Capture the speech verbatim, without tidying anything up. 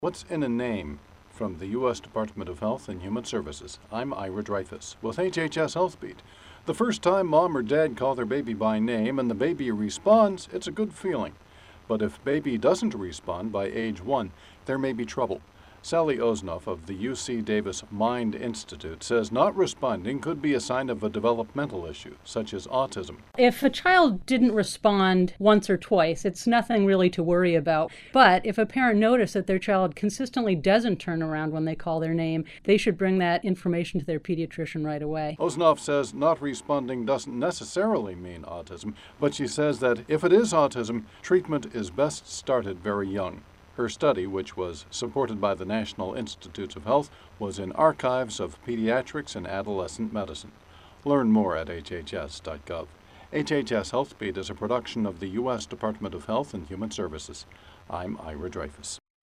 What's in a name? From the U S Department of Health and Human Services, I'm Ira Dreyfus with H H S Healthbeat. The first time mom or dad call their baby by name and the baby responds, it's a good feeling. But if baby doesn't respond by age one, there may be trouble. Sally Osnoff of the U C Davis Mind Institute says not responding could be a sign of a developmental issue, such as autism. If a child didn't respond once or twice, it's nothing really to worry about. But if a parent notices that their child consistently doesn't turn around when they call their name, they should bring that information to their pediatrician right away. Osnoff says not responding doesn't necessarily mean autism, but she says that if it is autism, treatment is best started very young. Her study, which was supported by the National Institutes of Health, was in Archives of Pediatrics and Adolescent Medicine. Learn more at H H S dot gov. H H S Healthbeat is a production of the U S Department of Health and Human Services. I'm Ira Dreyfus.